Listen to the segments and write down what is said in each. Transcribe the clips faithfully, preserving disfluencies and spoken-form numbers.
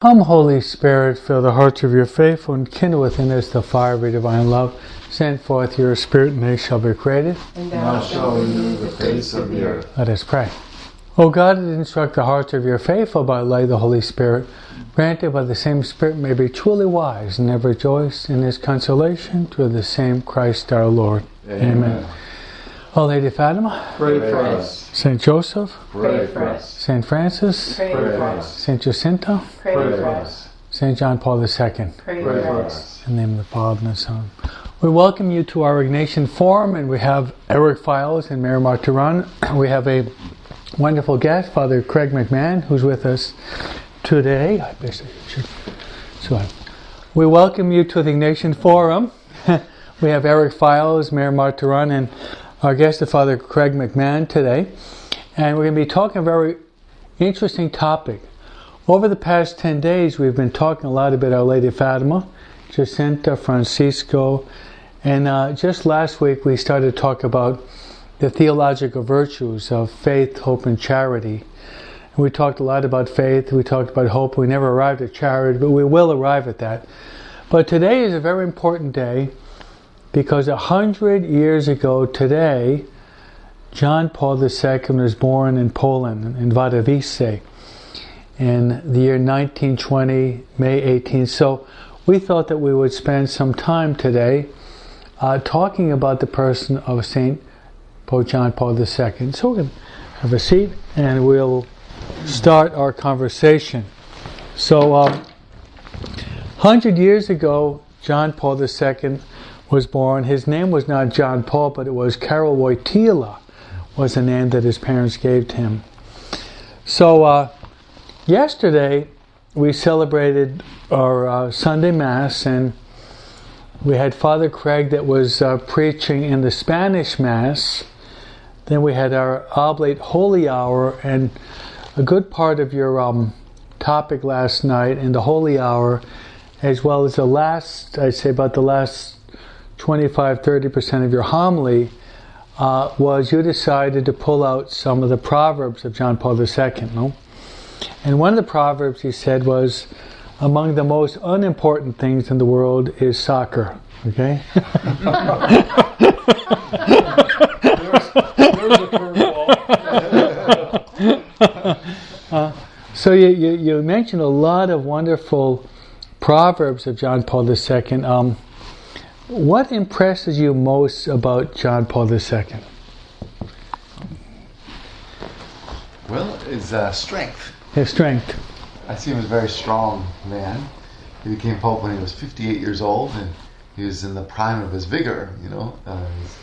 Come, Holy Spirit, fill the hearts of your faithful and kindle within us the fire of your divine love. Send forth your Spirit, and they shall be created. And thou shalt renew the face of the earth. Let us pray. O God, that instruct the hearts of your faithful by the light of the Holy Spirit, grant that by the same Spirit may be truly wise and ever rejoice in his consolation through the same Christ our Lord. Amen. Amen. Our Lady of Fatima, pray for us. Saint Joseph, pray for us. Saint Francis, pray for us. Saint Jacinta, pray for us. Saint John Paul the Second, pray for us. In the name of the Father and the Son. We welcome you to our Ignatian Forum, and we have Eric Files and Mary Martyron. We have a wonderful guest, Father Craig McMahon, who's with us today. I basically should. So, we welcome you to the Ignatian Forum. We have Eric Files, Mary Martyron, and our guest is Father Craig McMahon today. And we're going to be talking a very interesting topic. Over the past ten days, we've been talking a lot about Our Lady of Fatima, Jacinta, Francisco, and uh, just last week we started to talk about the theological virtues of faith, hope, and charity. And we talked a lot about faith, we talked about hope. We never arrived at charity, but we will arrive at that. But today is a very important day because a hundred years ago today, John Paul the Second was born in Poland, in Wadowice, in the year nineteen twenty, May eighteenth. So we thought that we would spend some time today uh, talking about the person of Saint Pope John Paul the Second. So we're going to have a seat and we'll start our conversation. So, um, one hundred years ago, John Paul the Second was born. His name was not John Paul, but it was Karol Wojtyla, was the name that his parents gave to him. So, uh, yesterday we celebrated our uh, Sunday Mass, and we had Father Craig that was uh, preaching in the Spanish Mass. Then we had our Oblate Holy Hour, and a good part of your um, topic last night in the Holy Hour, as well as the last, I'd say about the last twenty-five to thirty percent of your homily, uh, was you decided to pull out some of the Proverbs of John Paul the Second, no? And one of the Proverbs he said was, among the most unimportant things in the world is soccer. Okay? there's, there's a curveball. uh, so you, you, you mentioned a lot of wonderful Proverbs of John Paul the Second. Um, what impresses you most about John Paul the Second? Well, his uh, strength. His strength. I see him as a very strong man. He became Pope when he was fifty-eight years old, and he was in the prime of his vigor, you know, uh, his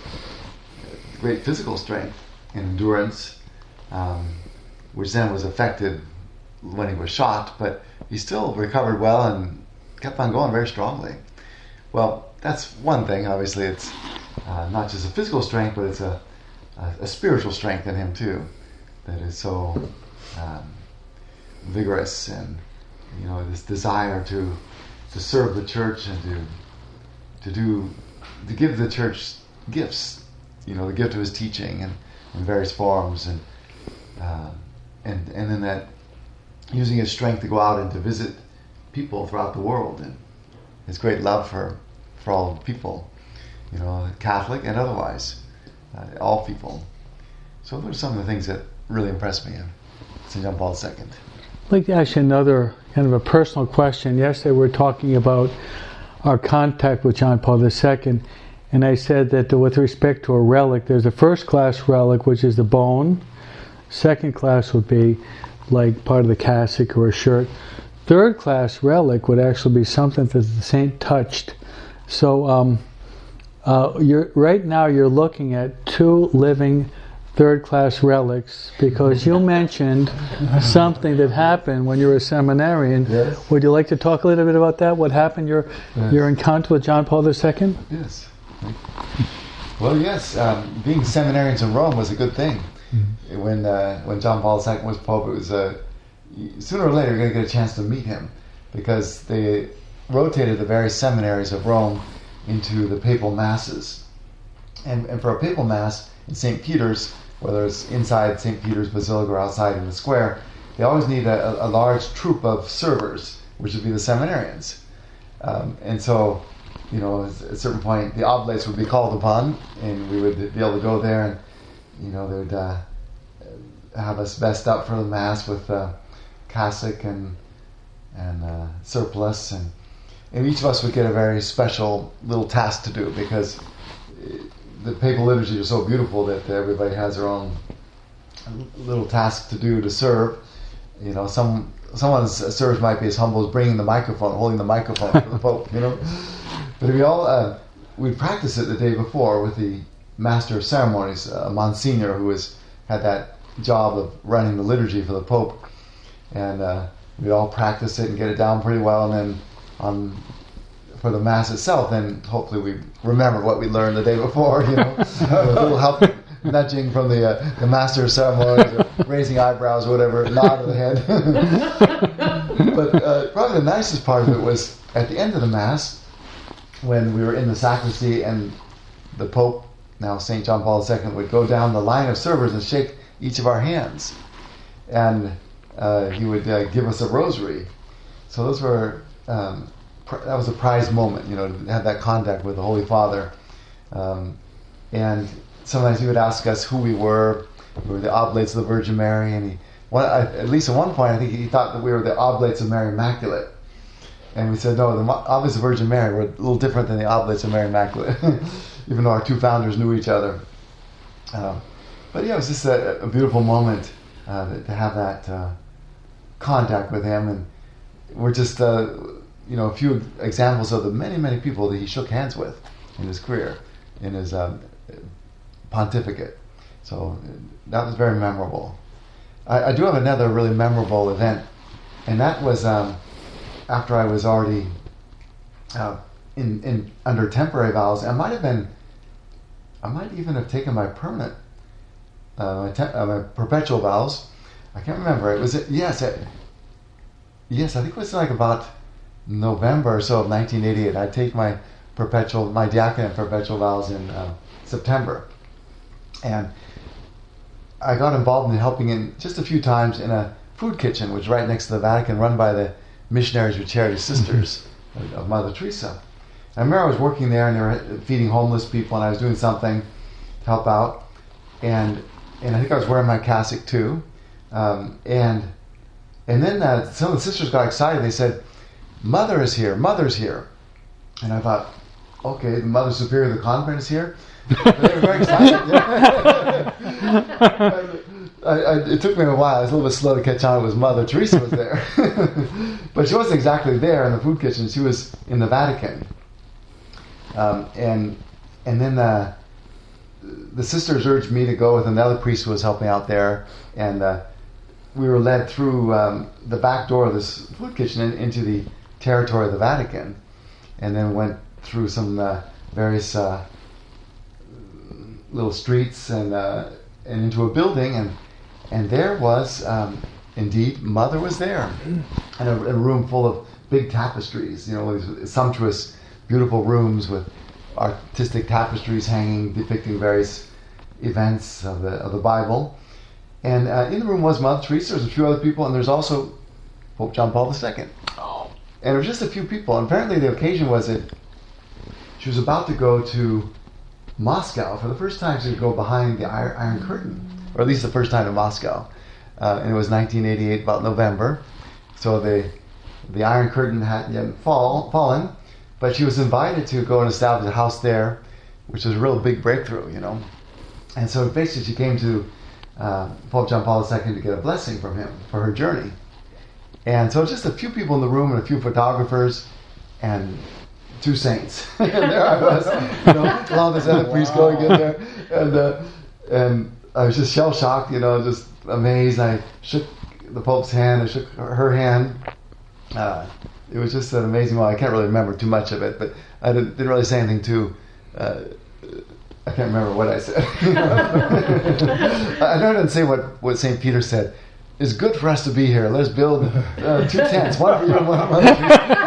great physical strength and endurance, um, which then was affected when he was shot, but he still recovered well and kept on going very strongly. Well, that's one thing. Obviously, it's uh, not just a physical strength, but it's a, a, a spiritual strength in him too, that is so um, vigorous, and you know, this desire to to serve the church and to to do to give the church gifts, you know, the gift of his teaching and in various forms, and uh, and and then that using his strength to go out and to visit people throughout the world, and his great love for for all people, you know, Catholic and otherwise, uh, all people. So those are some of the things that really impressed me in Saint John Paul the Second. I'd like to ask you another kind of a personal question. Yesterday we were talking about our contact with John Paul the Second, and I said that with respect to a relic, there's a first class relic, which is the bone. Second class would be like part of the cassock or a shirt. Third class relic would actually be something that the saint touched. So um, uh, you're, right now you're looking at two living third-class relics, because you mentioned something that happened when you were a seminarian. Yes. Would you like to talk a little bit about that? What happened, your yes. your encounter with John Paul the Second? Yes. Well, yes. Um, being seminarians in Rome was a good thing. Mm-hmm. When uh, when John Paul the Second was Pope, it was uh, sooner or later you're going to get a chance to meet him, because they rotated the various seminaries of Rome into the papal masses, and and for a papal mass in Saint Peter's, whether it's inside Saint Peter's Basilica or outside in the square, they always need a, a large troop of servers which would be the seminarians. Um, and so, you know, at a certain point, the oblates would be called upon, and we would be able to go there, and you know, they would uh, have us vest up for the mass with uh, cassock and and uh, surplice, and and each of us would get a very special little task to do, because the papal liturgy is so beautiful that everybody has their own little task to do to serve. You know, some someone's service might be as humble as bringing the microphone, holding the microphone for the Pope. You know, but we all uh, we practiced it the day before with the Master of Ceremonies, uh, Monsignor, who was had that job of running the liturgy for the Pope, and uh, we all practice it and get it down pretty well, and then on for the Mass itself, then hopefully we remember what we learned the day before. You know, with a little help. Nudging from the uh, the Master of Ceremonies, or raising eyebrows or whatever, nod of the head. But uh, probably the nicest part of it was at the end of the Mass, when we were in the sacristy and the Pope, now Saint John Paul the Second, would go down the line of servers and shake each of our hands. And uh, he would uh, give us a rosary. So those were, um, pr- that was a prized moment, you know, to have that contact with the Holy Father. Um, and sometimes he would ask us who we were. We were the Oblates of the Virgin Mary, and he, one, at least at one point, I think he thought that we were the Oblates of Mary Immaculate. And we said, no, the Oblates of Virgin Mary were a little different than the Oblates of Mary Immaculate, even though our two founders knew each other. Uh, but yeah, it was just a, a beautiful moment uh, to have that uh, contact with him, and we're just, uh, you know, a few examples of the many, many people that he shook hands with in his career, in his um, pontificate. So that was very memorable. I, I do have another really memorable event, and that was um, after I was already uh, in, in under temporary vows. I might have been, I might even have taken my permanent, uh, my, te- uh, my perpetual vows. I can't remember. It was yes, it, yes. I think it was like about November or so of nineteen eighty-eight. I take my perpetual, my diaconate perpetual vows in uh, September. And I got involved in helping in just a few times in a food kitchen, which is right next to the Vatican, run by the Missionaries with Charity Sisters of Mother Teresa. And I remember I was working there, and they were feeding homeless people, and I was doing something to help out. And and I think I was wearing my cassock too. Um, and and then uh, some of the sisters got excited. They said, "Mother is here. Mother's here." And I thought, okay, the Mother Superior of the convent is here. But they were very excited. I, I, it took me a while. I was a little bit slow to catch on. It was Mother Teresa was there, but she wasn't exactly there in the food kitchen. She was in the Vatican, um, and and then the the sisters urged me to go with another priest who was helping out there, and uh, we were led through um, the back door of this food kitchen in, into the territory of the Vatican, and then went through some uh, various uh, little streets and uh, and into a building, and and there was um, indeed Mother was there, and a, a room full of big tapestries, you know, these sumptuous, beautiful rooms with artistic tapestries hanging depicting various events of the of the Bible, and uh, in the room was Mother Teresa. There's a few other people, and there's also Pope John Paul the Second. Oh. And it was just a few people. And apparently the occasion was that she was about to go to Moscow. For the first time, she would go behind the Iron, Iron Curtain, or at least the first time in Moscow. Uh, and it was nineteen eighty-eight, about November. So the the Iron Curtain hadn't yet fall, fallen, but she was invited to go and establish a house there, which was a real big breakthrough, you know. And so basically she came to uh, Pope John Paul the Second to get a blessing from him for her journey. And so just a few people in the room and a few photographers and two saints. And there I was, you know, along with this other priest going in there. And, uh, and I was just shell-shocked, you know, just amazed. I shook the Pope's hand, I shook her, her hand. Uh, it was just an amazing one. I can't really remember too much of it, but I didn't, didn't really say anything too... Uh, I can't remember what I said. I know I didn't say what, what Saint Peter said. It's good for us to be here. Let's build uh, two tents, one for you and one for others.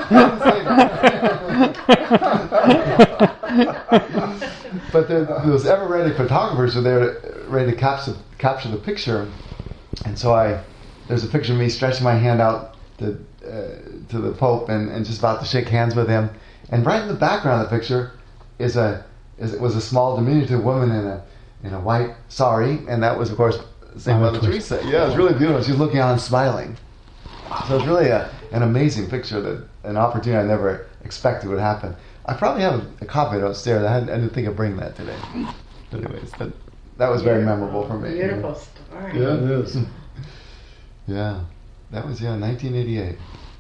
But there, those ever-ready photographers were there ready to capture, capture the picture. And so I, there's a picture of me stretching my hand out to, uh, to the Pope and, and just about to shake hands with him. And right in the background of the picture is a is was a small diminutive woman in a in a white sari, and that was of course Saint Mother Teresa. Yeah, it was really beautiful. She was looking on and smiling. So it's really a, an amazing picture, that an opportunity I never expected would happen. I probably have a, a copy downstairs. I, had, I didn't think of bringing that today. But anyways, that, that was very memorable for me. Beautiful story. Yeah, it is. Yeah, that was yeah nineteen eighty-eight.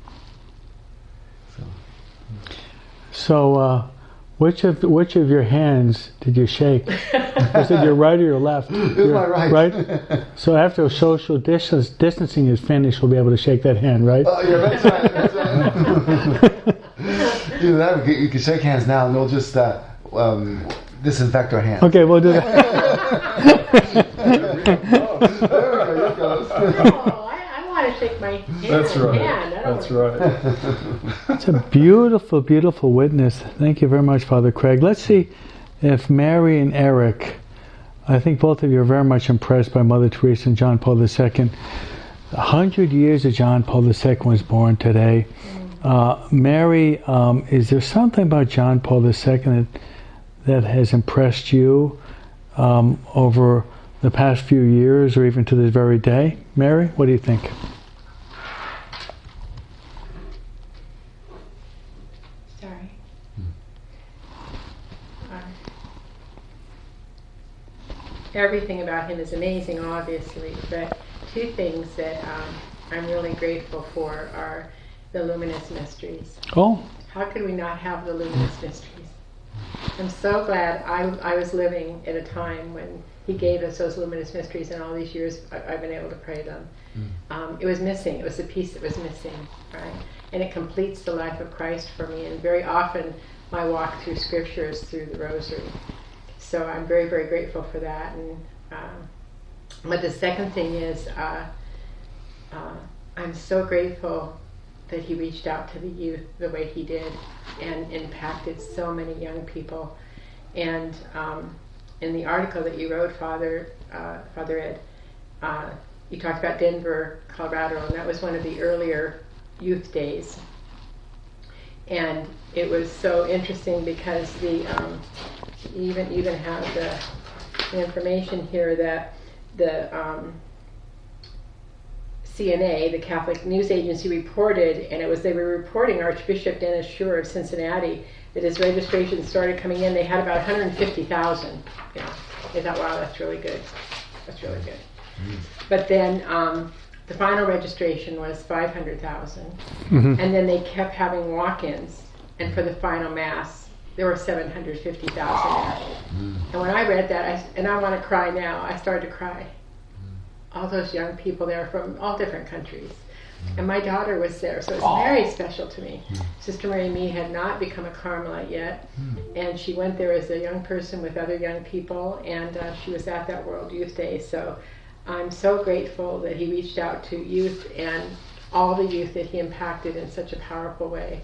So, So, uh, which of which of your hands did you shake? Was it your right or your left? it was my right. Right? So after social distance, distancing is finished, we'll be able to shake that hand, right? Oh yeah, that's right. That's right. Either that, or you can shake hands now, and we'll just uh, um, disinfect our hands. Okay, we'll do that. There we go. Here it goes. No, I, I want to shake my hand. That's right. Hand. I don't That's want right. It's a beautiful, beautiful witness. Thank you very much, Father Craig. Let's see if Mary and Eric, I think both of you are very much impressed by Mother Teresa and John Paul the Second. A hundred years of John Paul the Second was born today. Uh, Mary, um, is there something about John Paul the Second that, that has impressed you um, over the past few years or even to this very day? Mary, what do you think? Sorry. Uh, everything about him is amazing, obviously, but two things that um, I'm really grateful for are the luminous mysteries. Oh, How could we not have the luminous mysteries? I'm so glad I, I was living at a time when he gave us those luminous mysteries, and all these years I, I've been able to pray them. Mm. Um, it was missing. It was the piece that was missing, right? And it completes the life of Christ for me. And very often my walk through Scripture is through the Rosary. So I'm very, very grateful for that. And um, but the second thing is, uh, uh, I'm so grateful that he reached out to the youth the way he did and impacted so many young people. And um, in the article that you wrote, Father uh, Father Ed, uh, you talked about Denver, Colorado, and that was one of the earlier youth days. And it was so interesting because the um, you even even have the, the information here that the um, C N A, the Catholic News Agency, reported, and it was they were reporting Archbishop Dennis Schur of Cincinnati, that as registrations started coming in, they had about one hundred fifty thousand. You know, they thought, wow, that's really good. That's really good. Mm. But then um, the final registration was five hundred thousand, mm-hmm. and then they kept having walk-ins, and for the final mass, there were seven hundred fifty thousand there. Mm. And when I read that, I, and I want to cry now, I started to cry. All those young people there from all different countries. Mm. And my daughter was there, so it was oh. very special to me. Mm. Sister Mary Mee had not become a Carmelite yet, mm. and she went there as a young person with other young people, and uh, she was at that World Youth Day. So I'm so grateful that he reached out to youth and all the youth that he impacted in such a powerful way.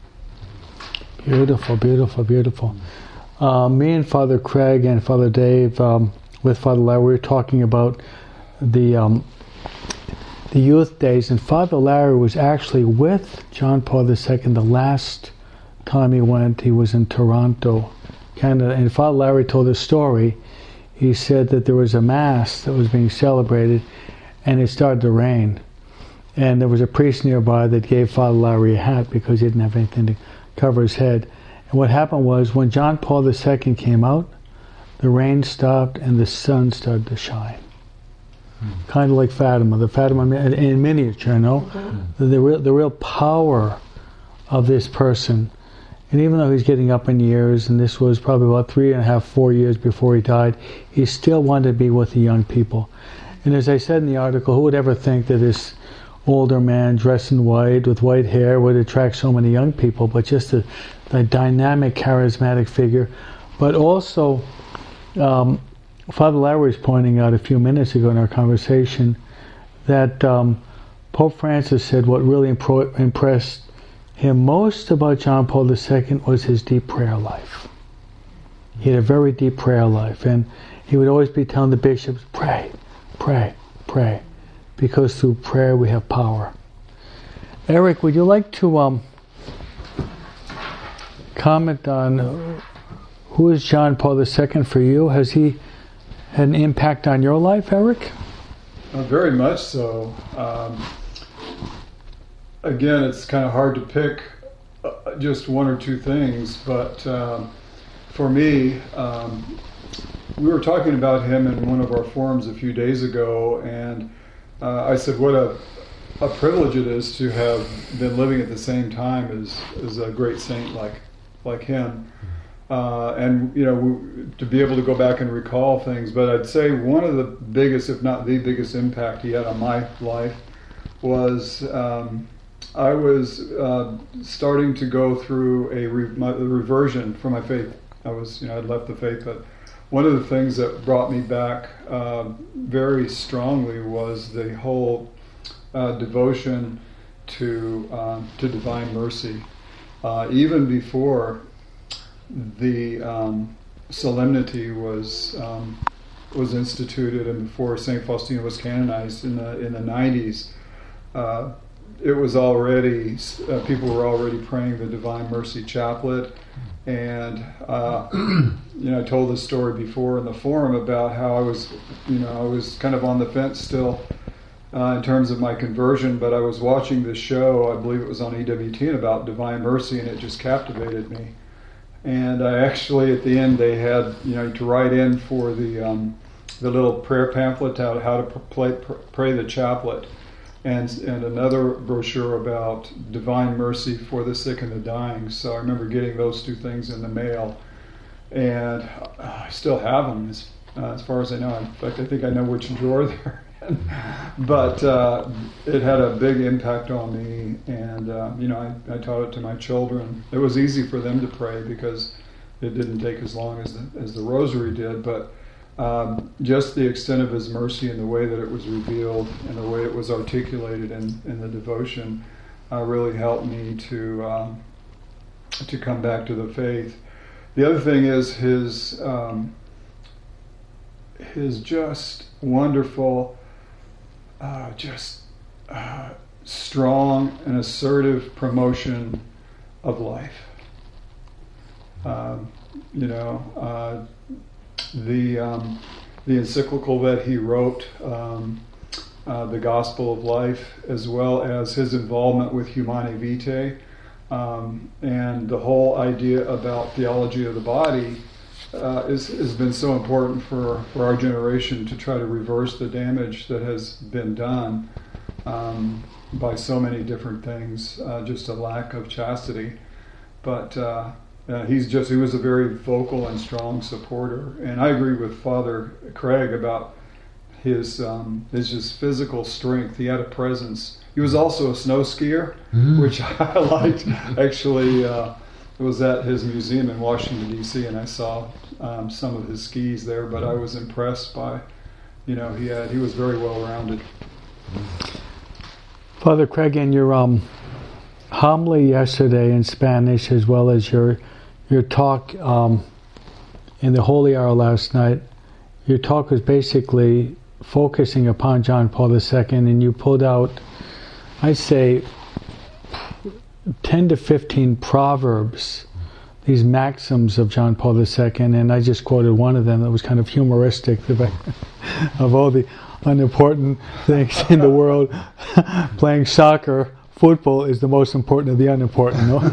Beautiful, beautiful, beautiful. Uh, me and Father Craig and Father Dave, um, with Father Larry, we were talking about the um, the youth days, and Father Larry was actually with John Paul the Second the last time he went. He was in Toronto, Canada, and Father Larry told a story. He said that there was a mass that was being celebrated, and it started to rain, and there was a priest nearby that gave Father Larry a hat because he didn't have anything to cover his head. And what happened was, when John Paul the Second came out, the rain stopped and the sun started to shine. Kind of like Fatima, the Fatima in miniature, you know, mm-hmm. the, the real the real power of this person. And even though he's getting up in years, and this was probably about three and a half, four years before he died, he still wanted to be with the young people. And as I said in the article, who would ever think that this older man dressed in white with white hair would attract so many young people? But just a, a dynamic, charismatic figure, but also. Um, Father Larry was pointing out a few minutes ago in our conversation that um, Pope Francis said what really impro- impressed him most about John Paul the Second was his deep prayer life. He had a very deep prayer life, and he would always be telling the bishops, pray, pray, pray, because through prayer we have power. Eric, would you like to um, comment on who is John Paul the Second for you? Has he had an impact on your life, Eric? Uh, very much so. Um, again, it's kind of hard to pick uh, just one or two things, but um, for me, um, we were talking about him in one of our forums a few days ago, and uh, I said what a, a privilege it is to have been living at the same time as, as a great saint like like him. Uh, and, you know, we, to be able to go back and recall things. But I'd say one of the biggest, if not the biggest impact he had on my life was um, I was uh, starting to go through a re- my, the reversion from my faith. I was, you know, I'd left the faith, but one of the things that brought me back uh, very strongly was the whole uh, devotion to uh, to divine mercy. Uh, even before the um, solemnity was um, was instituted, and before Saint Faustina was canonized in the in the nineties, uh, it was already uh, people were already praying the Divine Mercy Chaplet, and uh, you know I told this story before in the forum about how I was you know I was kind of on the fence still uh, in terms of my conversion, but I was watching this show, I believe it was on E W T, about Divine Mercy, and it just captivated me. And I actually, at the end, they had, you know, to write in for the um, the little prayer pamphlet, how, how to pray, pray the chaplet, and and another brochure about divine mercy for the sick and the dying. So I remember getting those two things in the mail, and I still have them, as, uh, as far as I know. In fact, I think I know which drawer they're in. But uh, it had a big impact on me, and uh, you know, I, I taught it to my children. It was easy for them to pray because it didn't take as long as the, as the rosary did, but um, just the extent of his mercy and the way that it was revealed and the way it was articulated in, in the devotion uh, really helped me to um, to come back to the faith. The other thing is his um, his just wonderful, Uh, just uh, strong and assertive promotion of life. Um, you know, uh, the um, the encyclical that he wrote, um, uh, the Gospel of Life, as well as his involvement with Humanae Vitae, um, and the whole idea about theology of the body. Uh, is, has been so important for, for our generation to try to reverse the damage that has been done um, by so many different things, uh, just a lack of chastity. But uh, uh, he's just, he was a very vocal and strong supporter. And I agree with Father Craig about his, um, his just physical strength. He had a presence. He was also a snow skier, mm-hmm. which I liked. Actually, uh, I was at his museum in Washington, D C, and I saw um, some of his skis there, but I was impressed by, you know, he had, he was very well-rounded. Father Craig, in your um, homily yesterday in Spanish, as well as your your talk um, in the Holy Hour last night, your talk was basically focusing upon John Paul the Second, and you pulled out, I say, ten to fifteen proverbs, these maxims of John Paul the Second, and I just quoted one of them that was kind of humoristic of all the unimportant things in the world. Playing soccer, football is the most important of the unimportant. No?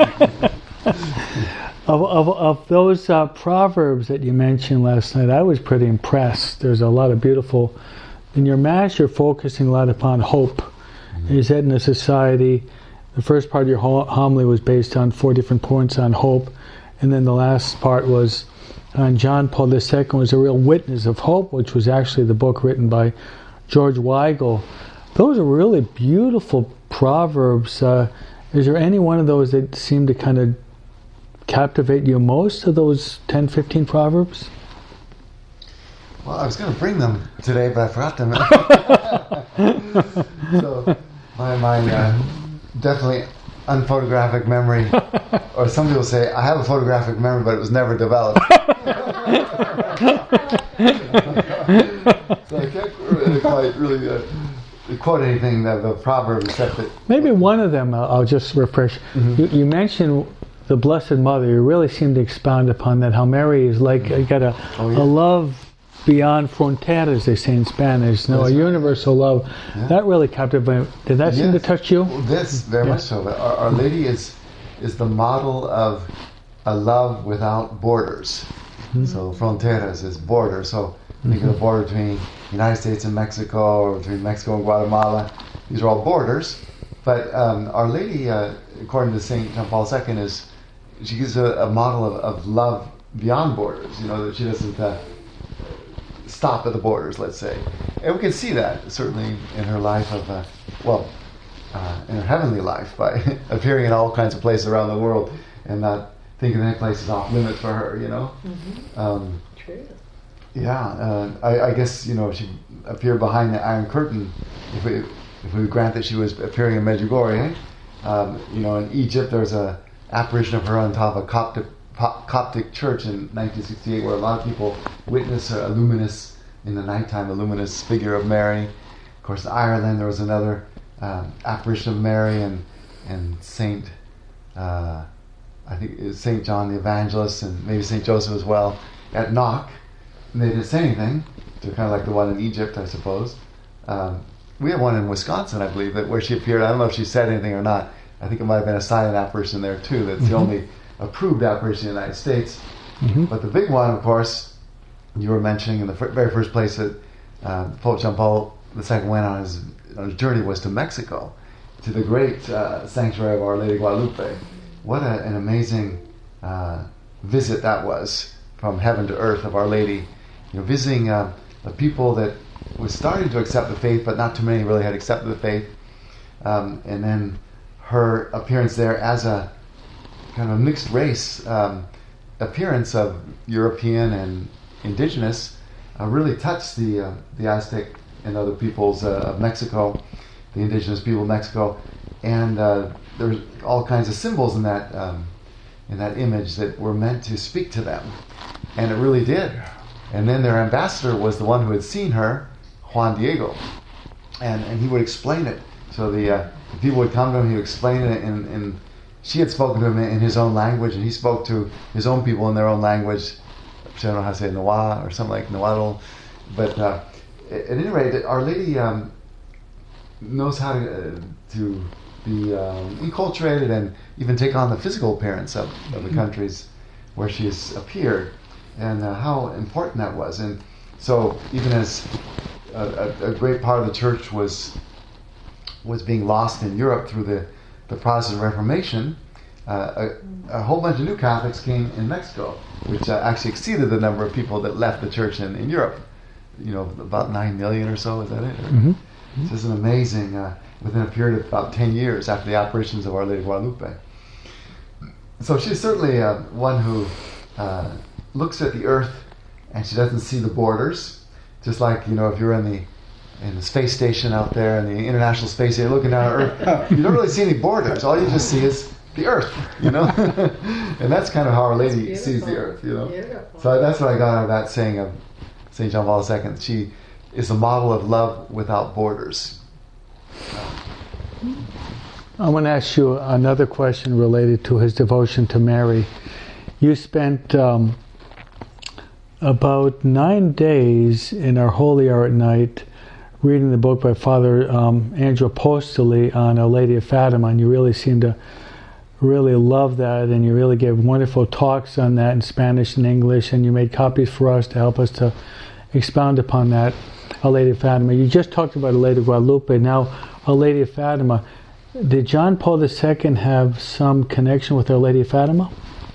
of, of, of those uh, proverbs that you mentioned last night, I was pretty impressed. There's a lot of beautiful, in your Mass you're focusing a lot upon hope. You said in a society, the first part of your homily was based on four different points on hope, and then the last part was on John Paul the Second was a real witness of hope, which was actually the book written by George Weigel. Those are really beautiful proverbs. Uh, is there any one of those that seemed to kind of captivate you most of those ten, fifteen proverbs? Well, I was going to bring them today, but I forgot them. So my my uh, definitely unphotographic memory, or some people say I have a photographic memory, but it was never developed. So I can't really quite really uh, quote anything that the proverb except that Maybe one of them, I'll, I'll just refresh. Mhm. You, you mentioned the Blessed Mother. You really seem to expound upon that, how Mary is like, you got a, Oh, yeah. a love beyond fronteras, they say in Spanish, no, a That's right. universal love. Yeah. That really captivated. Did that seem to Yes. touch you? Well, this very Yeah. much so. But Our, Our Lady is is the model of a love without borders. So fronteras is border. So think of the border between the United States and Mexico, or between Mexico and Guatemala. These are all borders. But um, Our Lady, uh, according to Saint John Paul the Second, is she gives a, a model of, of love beyond borders. You know, that she doesn't uh, stop at the borders, let's say. And we can see that certainly in her life of, uh, well, uh, in her heavenly life by appearing in all kinds of places around the world and not thinking any place is off limit for her, you know. Mm-hmm. Um, True. yeah, uh, I, I guess, you know, she appeared behind the Iron Curtain, if we, if we grant that she was appearing in Medjugorje. Um, you know, in Egypt there's a apparition of her on top of a Coptic, Coptic church in nineteen sixty-eight where a lot of people witness a luminous, in the nighttime, a luminous figure of Mary. Of course, in Ireland there was another um, apparition of Mary and, and Saint, uh, I think it was Saint John the Evangelist and maybe Saint Joseph as well, at Knock. And they didn't say anything. They're kind of like the one in Egypt, I suppose. Um, we have one in Wisconsin, I believe, that where she appeared. I don't know if she said anything or not. I think it might have been a silent apparition there too. That's Mm-hmm. the only approved apparition in the United States. Mm-hmm. But the big one, of course, you were mentioning in the f- very first place that uh, Pope John Paul the Second went on his, on his journey was to Mexico, to the great uh, sanctuary of Our Lady Guadalupe. What a, an amazing uh, visit that was, from heaven to earth, of Our Lady. You know, visiting uh, the people that were starting to accept the faith, but not too many really had accepted the faith. Um, and then her appearance there as a kind of mixed race um, appearance of European and indigenous uh, really touched the uh, the Aztec and other peoples uh, of Mexico, the indigenous people of Mexico, and uh, there's all kinds of symbols in that um, in that image that were meant to speak to them, and it really did. And then their ambassador was the one who had seen her, Juan Diego, and and he would explain it. So the, uh, the people would come to him, he would explain it, and, and she had spoken to him in his own language, and he spoke to his own people in their own language. I don't know how to say Nawa or something like Nahuatl. But uh, at any rate, Our Lady um, knows how to, uh, to be um, enculturated and even take on the physical appearance of, of the countries where she has appeared, and uh, how important that was. And so even as a, a, a great part of the church was was being lost in Europe through the, the Protestant Reformation, uh, a, a whole bunch of new Catholics came in Mexico, which uh, actually exceeded the number of people that left the church in, in Europe. You know, about nine million or so, is that it? Mm-hmm. This is an amazing, uh, within a period of about ten years after the apparitions of Our Lady Guadalupe. So she's certainly uh, one who uh, looks at the earth and she doesn't see the borders. Just like, you know, if you're in the in the space station out there, in the International Space Station, looking down at Earth, you don't really see any borders. All you just see is the Earth, you know? And that's kind of how Our Lady sees the Earth, you know? Beautiful. So that's what I got out of that saying of Saint John Paul the Second. She is a model of love without borders. I want to ask you another question related to his devotion to Mary. You spent um, about nine days in our Holy Hour at night reading the book by Father um, Andrew Apostoli on Our Lady of Fatima, and you really seem to really love that, and you really gave wonderful talks on that in Spanish and English, and you made copies for us to help us to expound upon that, Our Lady of Fatima. You just talked about Our Lady of Guadalupe, now Our Lady of Fatima. Did John Paul the Second have some connection with Our Lady of Fatima?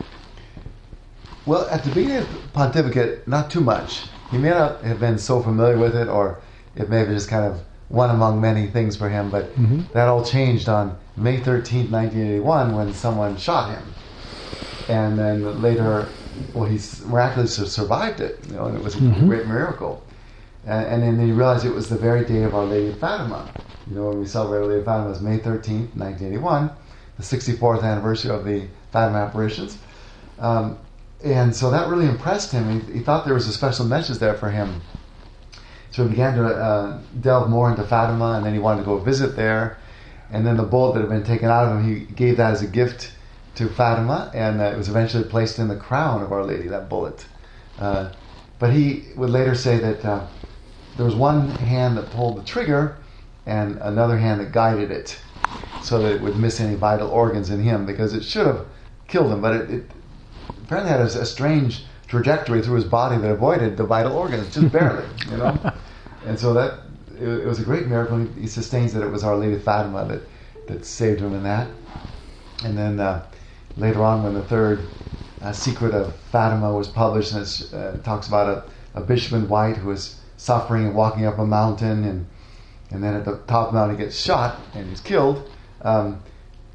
Well, at the beginning of the pontificate, not too much. He may not have been so familiar with it, or it may have just kind of one among many things for him, but Mm-hmm. that all changed on May thirteenth, nineteen eighty-one, when someone shot him. And then later, well, he miraculously survived it, you know, and it was a Mhm. great miracle. And, and then he realized it was the very day of Our Lady of Fatima. You know, when we celebrate Our Lady of Fatima, it was May thirteenth, nineteen eighty-one, the sixty-fourth anniversary of the Fatima apparitions. Um, and so that really impressed him. He, he thought there was a special message there for him. So he began to uh, delve more into Fatima, and then he wanted to go visit there. And then the bullet that had been taken out of him, he gave that as a gift to Fatima, and uh, it was eventually placed in the crown of Our Lady, that bullet. Uh, but he would later say that uh, there was one hand that pulled the trigger and another hand that guided it, so that it would miss any vital organs in him, because it should have killed him, but it, it apparently had a, a strange trajectory through his body that avoided the vital organs, just barely, you know. And so that it, it was a great miracle. He, he sustains that it was Our Lady Fatima that, that saved him in that. And then uh, later on, when the third uh, secret of Fatima was published, and it uh, talks about a, a bishop in white who was suffering and walking up a mountain, and and then at the top of the mountain he gets shot and he's killed. Um,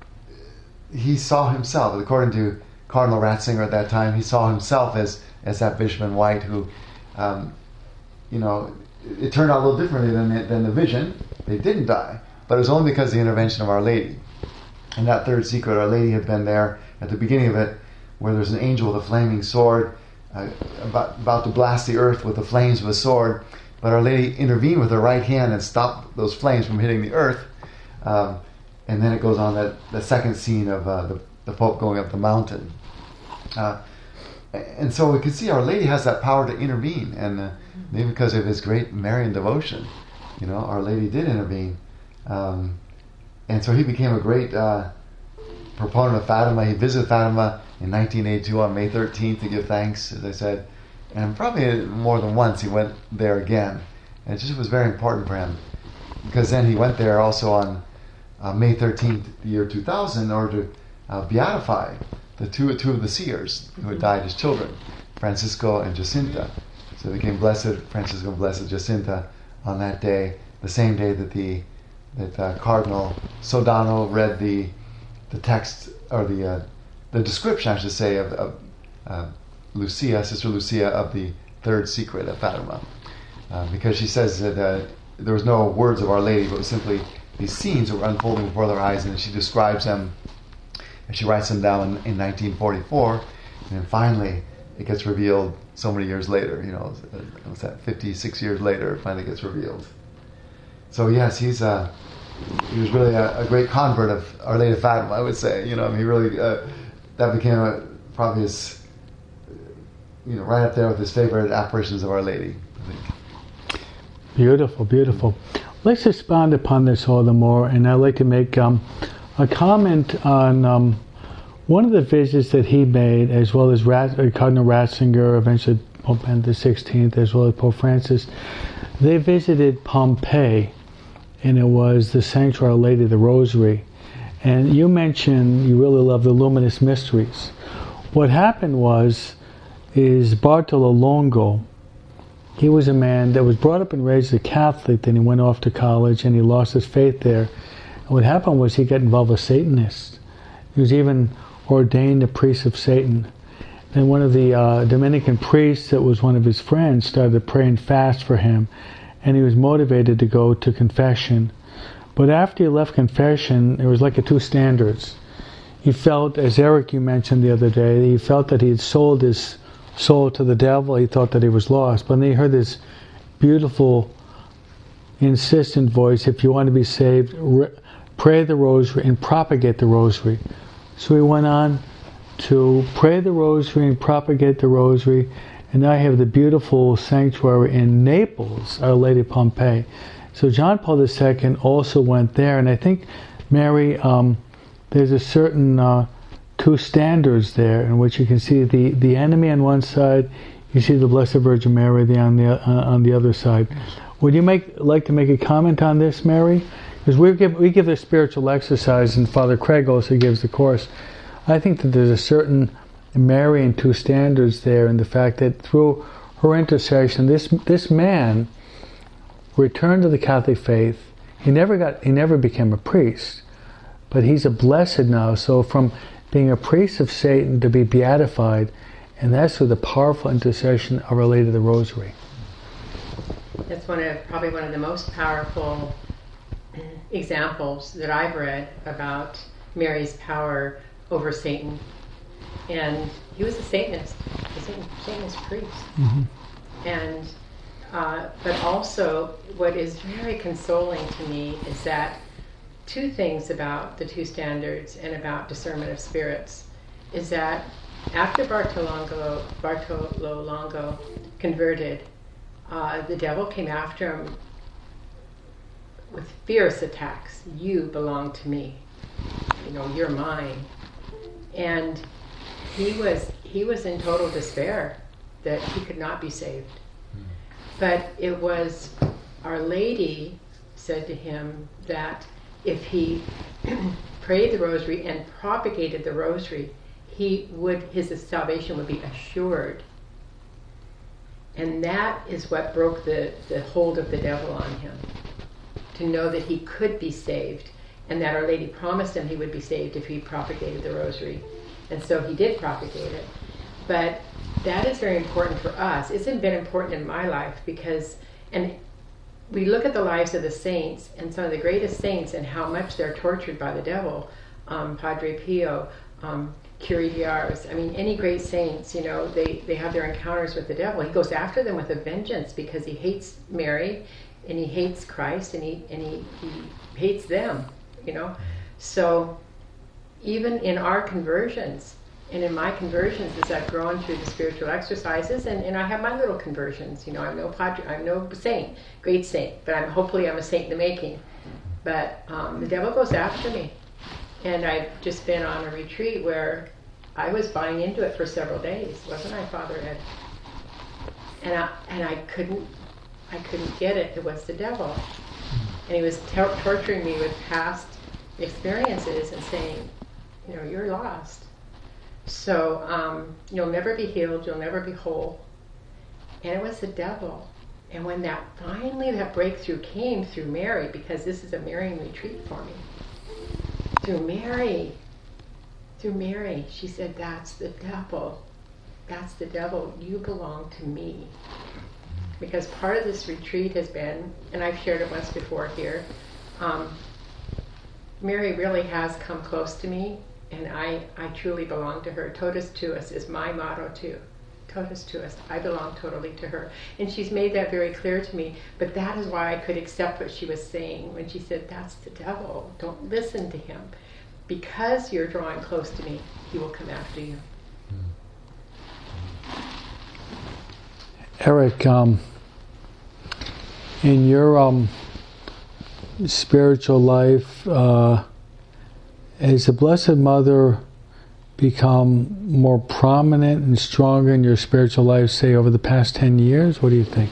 he saw himself, according to Cardinal Ratzinger at that time, he saw himself as as that bishop in white who, um, you know, it, it turned out a little differently than the, than the vision. They didn't die, but it was only because of the intervention of Our Lady. And that third secret, Our Lady had been there at the beginning of it, where there's an angel with a flaming sword uh, about, about to blast the earth with the flames of a sword, but Our Lady intervened with her right hand and stopped those flames from hitting the earth. Um, and then it goes on that the second scene of uh, the, the Pope going up the mountain. Uh, and so we can see Our Lady has that power to intervene, and uh, maybe because of his great Marian devotion, you know, Our Lady did intervene. Um, and so he became a great uh, proponent of Fatima. He visited Fatima in nineteen eighty-two on May thirteenth to give thanks, as I said, and probably more than once he went there again. And it just was very important for him, because then he went there also on uh, May thirteenth, the year two thousand, in order to uh, beatify the two two of the seers who had died as children, Francisco and Jacinta. So they became Blessed Francisco and Blessed Jacinta on that day, the same day that the that uh, Cardinal Sodano read the the text, or the uh, the description, I should say, of, of uh, Lucia, Sister Lucia, of the third secret of Fatima, uh, because she says that uh, there was no words of Our Lady, but it was simply these scenes that were unfolding before their eyes, and she describes them. And she writes them down in, in nineteen forty-four, and then finally it gets revealed so many years later. You know, what's that? fifty-six years later, it finally gets revealed. So yes, he's a he was really a, a great convert of Our Lady of Fatima, I would say. You know, I mean, he really uh, that became a, probably his, you know, right up there with his favorite apparitions of Our Lady, I think. Beautiful, beautiful. Let's expound upon this all the more, and I'd like to make um, a comment on um, one of the visits that he made, as well as Rat- uh, Cardinal Ratzinger, eventually Pope Benedict the sixteenth, as well as Pope Francis. They visited Pompeii, and it was the Sanctuary of Our Lady of the Rosary. And you mentioned you really love the luminous mysteries. What happened was, is Bartolo Longo, he was a man that was brought up and raised a Catholic, then he went off to college and he lost his faith there. And what happened was he got involved with Satanists. He was even ordained a priest of Satan. Then one of the uh, Dominican priests that was one of his friends started to pray and fast for him, and he was motivated to go to confession. But after he left confession, there was like a two standards. He felt, as Eric you mentioned the other day, he felt that he had sold his soul to the devil. He thought that he was lost. But then he heard this beautiful, insistent voice, if you want to be saved, re- pray the rosary and propagate the rosary. So he went on to pray the rosary and propagate the rosary, and now I have the beautiful sanctuary in Naples, Our Lady of Pompeii. So John Paul the Second also went there, and I think, Mary, um, there's a certain uh, two standards there in which you can see the, the enemy on one side, you see the Blessed Virgin Mary the, on the uh, on the other side. Would you make like to make a comment on this, Mary? Because we give we give the spiritual exercise, and Father Craig also gives the course. I think that there's a certain Marian two standards there, in the fact that through her intercession, this this man returned to the Catholic faith. He never got he never became a priest, but he's a blessed now. So from being a priest of Satan to be beatified, and that's through the powerful intercession of Our Lady of the Rosary. That's one of probably one of the most powerful examples that I've read about Mary's power over Satan. And he was a Satanist, a Satan, Satanist priest. Mm-hmm. And Uh, but also, what is very consoling to me is that two things about the two standards and about discernment of spirits is that after Bartolongo, Bartolo Longo converted, uh, the devil came after him with fierce attacks. You belong to me. You know, you're mine. And he was he was in total despair that he could not be saved. But it was Our Lady said to him that if he prayed the rosary and propagated the rosary, he would his salvation would be assured. And that is what broke the, the hold of the devil on him. To know that he could be saved, and that Our Lady promised him he would be saved if he propagated the rosary. And so he did propagate it. But that is very important for us. It's been important in my life because, and we look at the lives of the saints, and some of the greatest saints and how much they're tortured by the devil. Um, Padre Pio, um, Curie Diars, I mean, any great saints, you know, they, they have their encounters with the devil. He goes after them with a vengeance because he hates Mary, and he hates Christ, and he and he, he hates them, you know. So even in our conversions, and in my conversions as I've grown through the spiritual exercises, and, and I have my little conversions, you know, I'm no padre, I'm no saint, great saint, but I'm hopefully I'm a saint in the making. But um, the devil goes after me. And I've just been on a retreat where I was buying into it for several days, wasn't I, Father Ed? And I, and I couldn't I couldn't get it. It was the devil. And he was tor- torturing me with past experiences and saying, you know, you're lost. So um, you'll never be healed, you'll never be whole. And it was the devil. And when that finally, that breakthrough came through Mary, because this is a Marian retreat for me, through Mary, through Mary, she said, that's the devil. That's the devil. You belong to me. Because part of this retreat has been, and I've shared it once before here, um, Mary really has come close to me, and I, I truly belong to her. Totus tuus is my motto too. Totus tuus. I belong totally to her. And she's made that very clear to me. But that is why I could accept what she was saying when she said, that's the devil. Don't listen to him. Because you're drawing close to me, he will come after you. Eric, um, in your um, spiritual life, uh, has the Blessed Mother become more prominent and stronger in your spiritual life, say, over the past ten years? What do you think?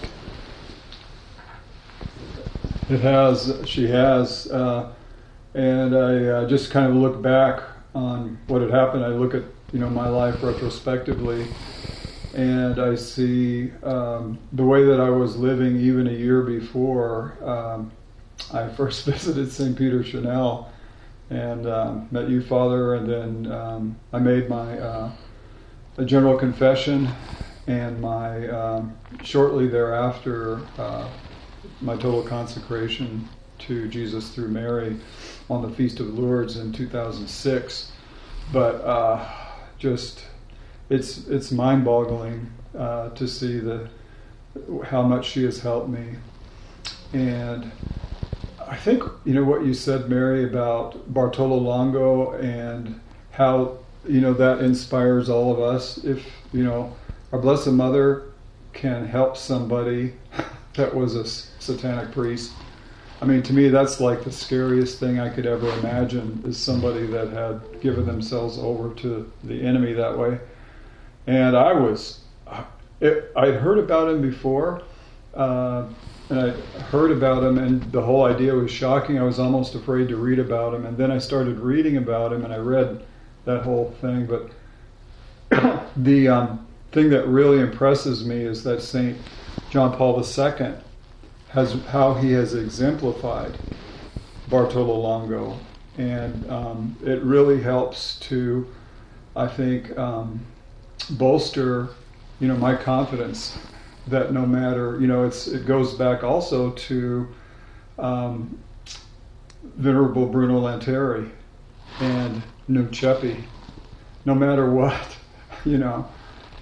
It has. She has. Uh, and I uh, just kind of look back on what had happened. I look at, you know, my life retrospectively, and I see um, the way that I was living even a year before um, I first visited Saint Peter Chanel and um, met you, Father, and then um, I made my uh, a general confession, and my um, shortly thereafter uh, my total consecration to Jesus through Mary on the Feast of Lourdes in two thousand six. But uh, just it's it's mind-boggling uh, to see the how much she has helped me. And I think, you know, what you said, Mary, about Bartolo Longo and how, you know, that inspires all of us. If, you know, our Blessed Mother can help somebody that was a satanic priest, I mean, to me, that's like the scariest thing I could ever imagine, is somebody that had given themselves over to the enemy that way. And I was, it, I'd heard about him before, uh, and I heard about him, and the whole idea was shocking. I was almost afraid to read about him. And then I started reading about him, and I read that whole thing. But the um, thing that really impresses me is that Saint John Paul the Second has how he has exemplified Bartolo Longo. And um, it really helps to, I think, um, bolster, you know, my confidence that no matter, you know, it's it goes back also to um, Venerable Bruno Lanteri and Nuncepi. No matter what, you know,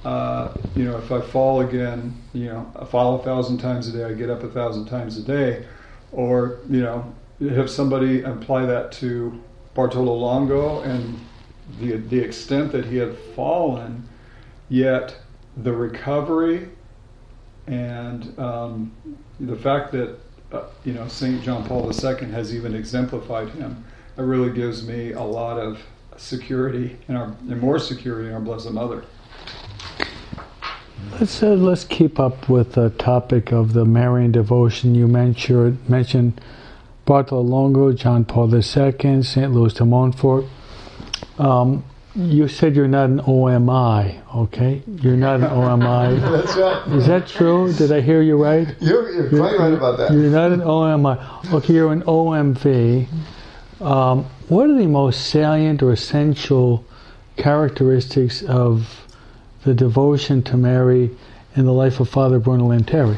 uh, you know, if I fall again, you know, I fall a thousand times a day, I get up a thousand times a day. Or, you know, have somebody apply that to Bartolo Longo and the the extent that he had fallen, yet the recovery and um, the fact that, uh, you know, Saint John Paul the Second has even exemplified him, it really gives me a lot of security in our, and more security in our Blessed Mother. Let's uh, let's keep up with the topic of the Marian devotion. You mentioned mentioned Bartolo Longo, John Paul the Second, Saint Louis de Montfort. Um, you said you're not an O M I, okay? You're not an O M I. That's right. Is that true? Did I hear you right? You're, you're, you're quite right about that. You're not an O M I. Okay, you're an O M V. Um, what are the most salient or essential characteristics of the devotion to Mary in the life of Father Bruno Lanteri?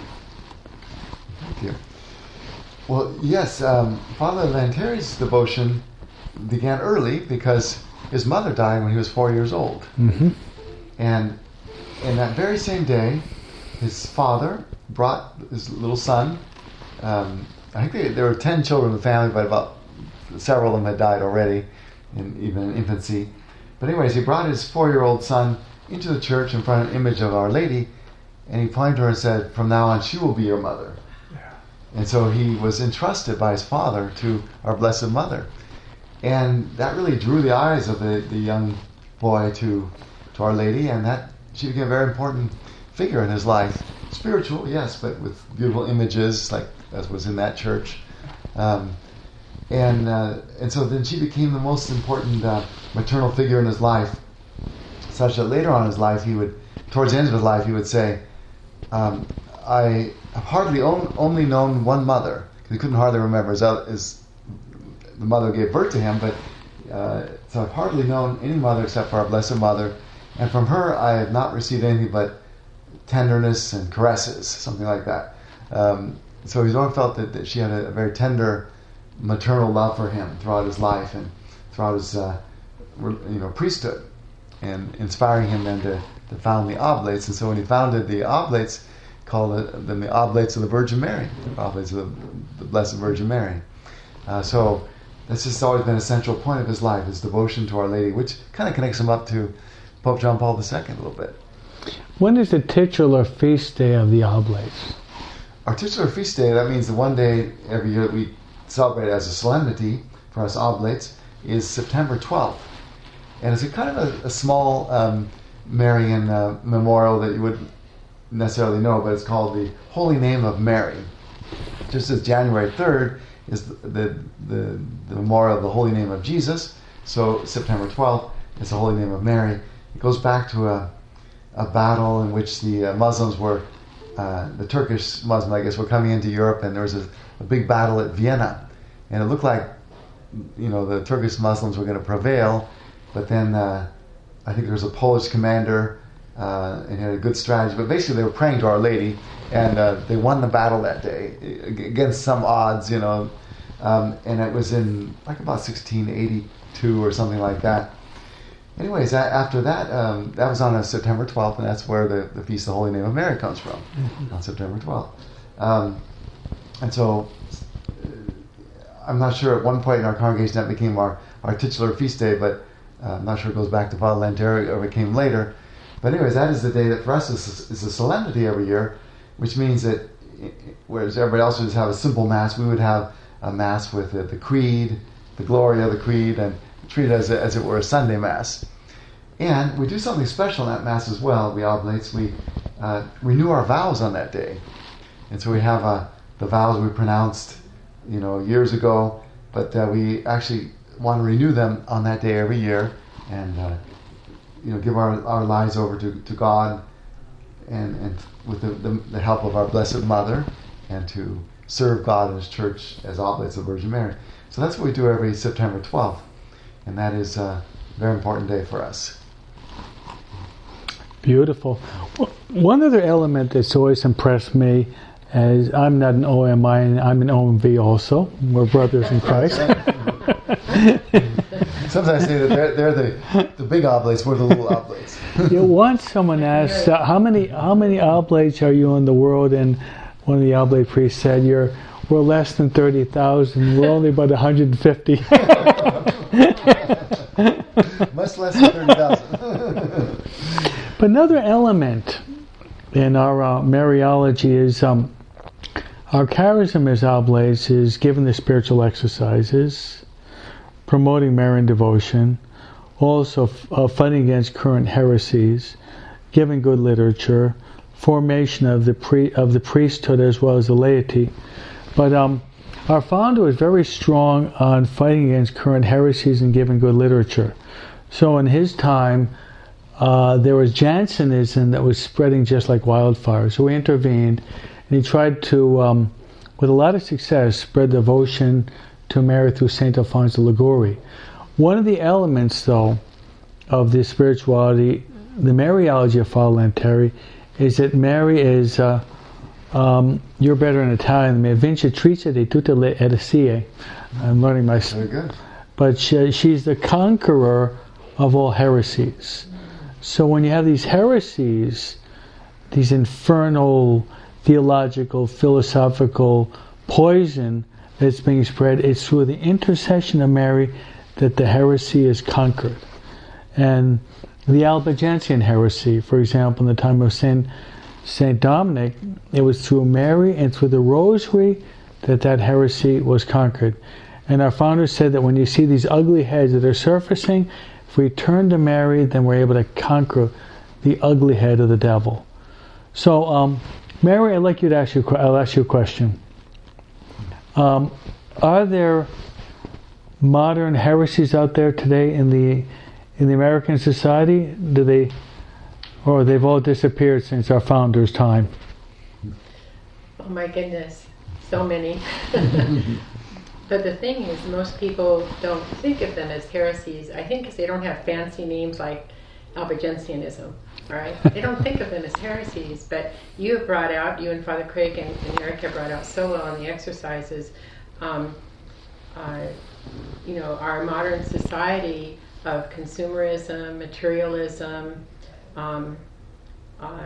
Thank you. Well, yes, um, Father Lanteri's devotion began early because his mother died when he was four years old. Mm-hmm. And in that very same day, his father brought his little son. Um, I think they, there were ten children in the family, but about several of them had died already, in, even in infancy. But anyways, he brought his four-year-old son into the church in front of an image of Our Lady, and he pointed to her and said, "From now on, she will be your mother." Yeah. And so he was entrusted by his father to our Blessed Mother. And that really drew the eyes of the, the young boy to, to Our Lady, and that she became a very important figure in his life. Spiritual, yes, but with beautiful images, like as was in that church. Um, and uh, and so then she became the most important uh, maternal figure in his life, such that later on in his life, he would, towards the end of his life, he would say, um, I have hardly on, only known one mother, because he couldn't hardly remember his, his the mother who gave birth to him, but uh, so I've hardly known any mother except for our Blessed Mother, and from her I have not received anything but tenderness and caresses, something like that. Um, so he's always felt that, that she had a, a very tender maternal love for him throughout his life and throughout his uh, you know priesthood, and inspiring him then to, to found the Oblates. And so when he founded the Oblates, called it, them the Oblates of the Virgin Mary, the Oblates of the, the Blessed Virgin Mary. Uh, so that's just always been a central point of his life, his devotion to Our Lady, which kind of connects him up to Pope John Paul the Second a little bit. When is the titular feast day of the Oblates? Our titular feast day, that means the one day every year that we celebrate as a solemnity for us Oblates, is September twelfth. And it's a kind of a, a small um, Marian uh, memorial that you wouldn't necessarily know, but it's called the Holy Name of Mary. Just as January third is the, the, the, the memorial of the Holy Name of Jesus, so September twelfth is the Holy Name of Mary. It goes back to a, a battle in which the uh, Muslims were, uh, the Turkish Muslims, I guess, were coming into Europe, and there was a, a big battle at Vienna. And it looked like, you know, the Turkish Muslims were going to prevail, but then uh, I think there was a Polish commander uh, and he had a good strategy. But basically, they were praying to Our Lady, and uh, they won the battle that day against some odds, you know. Um, and it was in like about sixteen eighty-two or something like that. Anyways, after that, um, that was on a September twelfth, and that's where the, the Feast of the Holy Name of Mary comes from, mm-hmm. on September twelfth. Um, and so, uh, I'm not sure, at one point in our congregation that became our, our titular feast day, but uh, I'm not sure it goes back to Father Lanteri or it came later. But anyways, that is the day that for us is, is a solemnity every year, which means that whereas everybody else would just have a simple Mass, we would have a Mass with the, the Creed, the glory of the Creed, and treat it as, a, as it were a Sunday Mass. And we do something special in that Mass as well, we Oblates. We uh, renew our vows on that day. And so we have uh, the vows we pronounced, you know, years ago, but uh, we actually want to renew them on that day every year, and uh, you know, give our, our lives over to, to God, and, and with the, the, the help of our Blessed Mother, and to serve God in His Church as Oblates of the Virgin Mary. So that's what we do every September twelfth, and that is a very important day for us. Beautiful. One other element that's always impressed me, as I'm not an O M I, and I'm an O M V also. We're brothers in Christ. Sometimes I say that they're, they're the, the big oblates, we're the little oblates. Yeah, once someone asked, uh, how many how many oblates are you in the world? And one of the oblate priests said, "You're we're less than thirty thousand. We're only about one hundred fifty." Much less than thirty thousand. But another element in our uh, Mariology is um, our charism as oblates is giving the spiritual exercises, promoting Marian devotion, also f- uh, fighting against current heresies, giving good literature, formation of the pre- of the priesthood as well as the laity. But um, our founder was very strong on fighting against current heresies and giving good literature. So in his time, uh, there was Jansenism that was spreading just like wildfire. So he intervened, and he tried to, um, with a lot of success, spread devotion to Mary through Saint Alphonse de Liguori. One of the elements, though, of the spirituality, the Mariology of Father Lanteri, is that Mary is, uh, um, you're better in Italian than me, vincitrice di tutte le eresie. I'm learning my... Very good. But she, she's the conqueror of all heresies. So when you have these heresies, these infernal theological, philosophical poison that's being spread, it's through the intercession of Mary that the heresy is conquered. And the Albigensian heresy, for example, in the time of Saint Saint Dominic, it was through Mary and through the Rosary that that heresy was conquered. And our founder said that when you see these ugly heads that are surfacing, if we turn to Mary, then we're able to conquer the ugly head of the devil. So, um, Mary, I'd like you to ask you. I'll ask you a question. Um, are there modern heresies out there today in the in the American society? Do they, or they've all disappeared since our founder's time? Oh my goodness, so many. But the thing is, most people don't think of them as heresies. I think because they don't have fancy names like Albigensianism, all right? They don't think of them as heresies, but you have brought out, you and Father Craig and, and Eric have brought out so well in the exercises, um, uh, you know, our modern society of consumerism, materialism, um, uh,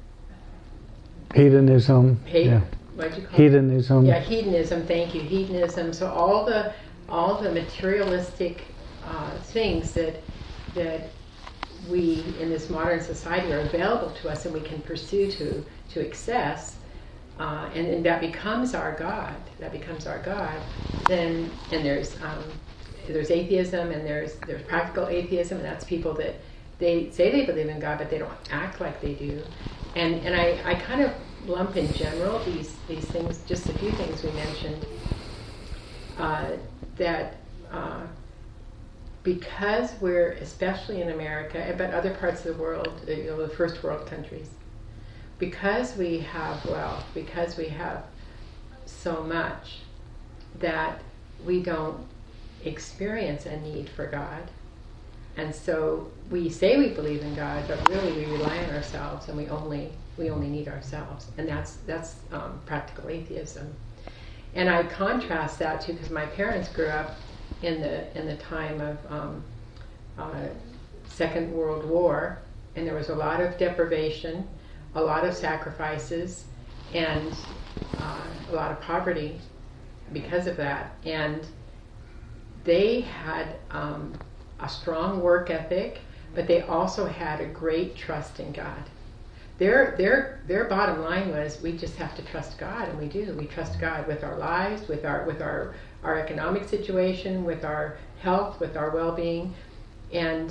hedonism. hate, Yeah. What'd you call Hedonism. it? Yeah, hedonism. Thank you, hedonism. So all the all the materialistic uh, things that that we in this modern society are available to us and we can pursue to to excess, uh, and, and that becomes our God. That becomes our God. Then and there's um, there's atheism and there's there's practical atheism, and that's people that they say they believe in God but they don't act like they do. And and I, I kind of lump in general these these things, just a few things we mentioned, uh, that uh, because we're, especially in America, but other parts of the world, you know, the first world countries, because we have wealth, because we have so much, that we don't experience a need for God. And so we say we believe in God, but really we rely on ourselves, and we only we only need ourselves, and that's that's um, practical atheism. And I contrast that too, because my parents grew up in the in the time of um, uh, Second World War, and there was a lot of deprivation, a lot of sacrifices, and uh, a lot of poverty because of that. And they had um, a strong work ethic, but they also had a great trust in God. Their their their bottom line was, we just have to trust God, and we do. We trust God with our lives, with our with our, our economic situation, with our health, with our well-being, and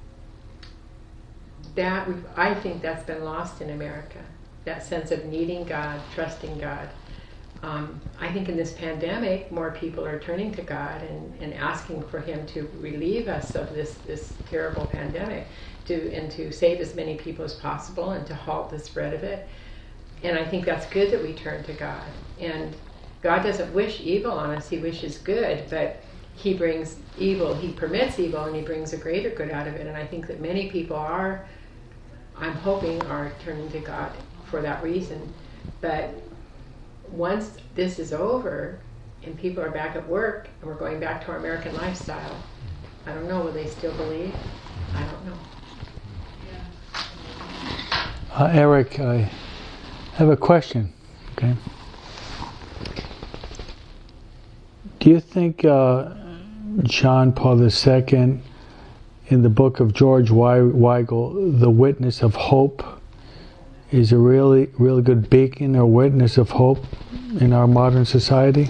that we've, I think that's been lost in America. That sense of needing God, trusting God. Um, I think in this pandemic, more people are turning to God and, and asking for Him to relieve us of this, this terrible pandemic, to and to save as many people as possible and to halt the spread of it. And I think that's good that we turn to God. And God doesn't wish evil on us, He wishes good, but He brings evil, He permits evil, and He brings a greater good out of it. And I think that many people are, I'm hoping, are turning to God for that reason. But once this is over and people are back at work and we're going back to our American lifestyle, I don't know, will they still believe? I don't know. Uh, Eric, I have a question. Okay. Do you think uh, John Paul the Second, in the book of George Weigel, The Witness of Hope, is a really, really good beacon or witness of hope in our modern society?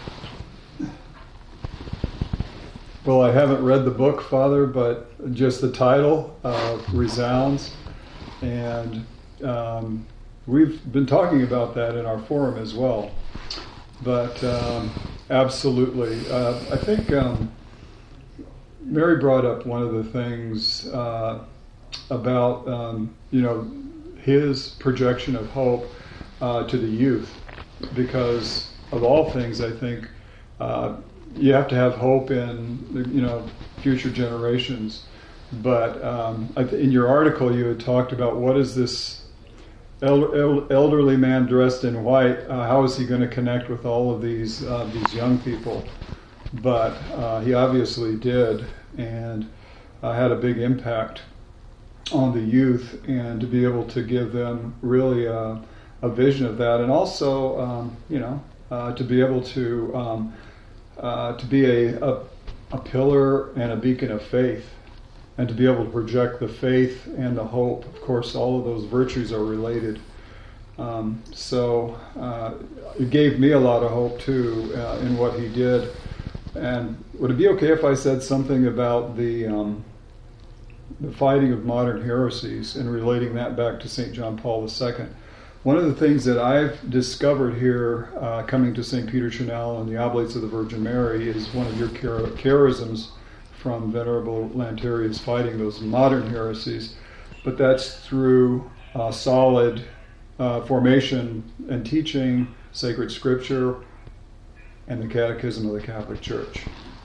Well, I haven't read the book, Father, but just the title uh, resounds. And um, we've been talking about that in our forum as well. But um, absolutely. Uh, I think um, Mary brought up one of the things uh, about, um, you know, his projection of hope uh, to the youth. Because of all things, I think uh, you have to have hope in, you know, future generations. But um, in your article, you had talked about what is this elder, elderly man dressed in white? Uh, how is he going to connect with all of these uh, these young people? But uh, he obviously did, and uh, had a big impact on the youth, and to be able to give them really a, a vision of that, and also, um, you know, uh, to be able to um, uh, to be a, a a pillar and a beacon of faith. And to be able to project the faith and the hope. Of course, all of those virtues are related. Um, so uh, it gave me a lot of hope, too, uh, in what he did. And would it be okay if I said something about the um, the fighting of modern heresies and relating that back to Saint John Paul the Second? One of the things that I've discovered here, uh, coming to Saint Peter Chanel and the Oblates of the Virgin Mary, is one of your char- charisms from Venerable Lantarius fighting those modern heresies, but that's through uh, solid uh, formation and teaching, sacred scripture, and the Catechism of the Catholic Church.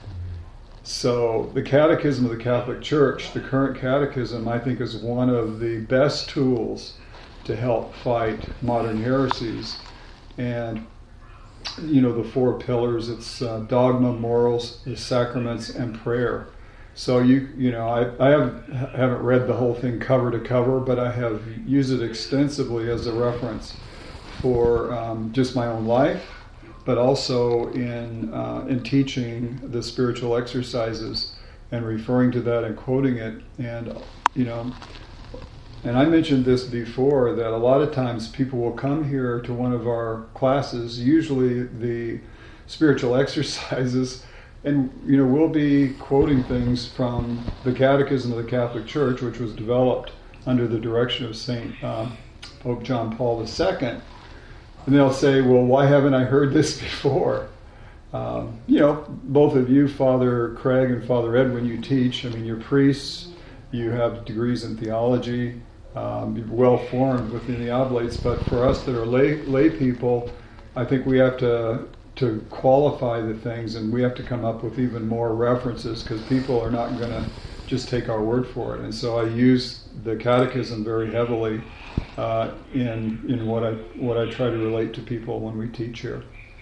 So the Catechism of the Catholic Church, the current catechism, I think is one of the best tools to help fight modern heresies. And you know, the four pillars, it's uh, dogma, morals, the sacraments, and prayer. So you you know, I, I have, haven't read the whole thing cover to cover, but I have used it extensively as a reference for um, just my own life, but also in uh, in teaching the spiritual exercises and referring to that and quoting it. And, you know, and I mentioned this before, that a lot of times people will come here to one of our classes, usually the spiritual exercises, and you know, we'll be quoting things from the Catechism of the Catholic Church, which was developed under the direction of Saint uh, Pope John Paul the Second, and they'll say, well, why haven't I heard this before? Um, you know, both of you, Father Craig and Father Edwin, you teach. I mean, you're priests, you have degrees in theology, Um, you're well formed within the Oblates, but for us that are lay, lay people, I think we have to to qualify the things, and we have to come up with even more references, because people are not going to just take our word for it. And so I use the Catechism very heavily uh, in in what I what I try to relate to people when we teach here.